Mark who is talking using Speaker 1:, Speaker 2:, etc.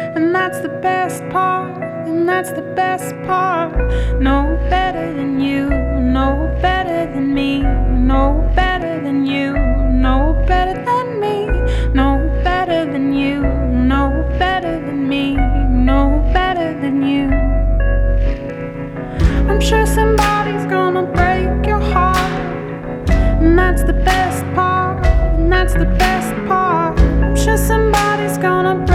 Speaker 1: And that's the best part, and that's the best part. No better than you, no better than me, no better than you, no better than me, no better than you, no better than me, no better than you. I'm sure somebody's gonna break your heart, and that's the best part, and that's the best part. I'm sure somebody's gonna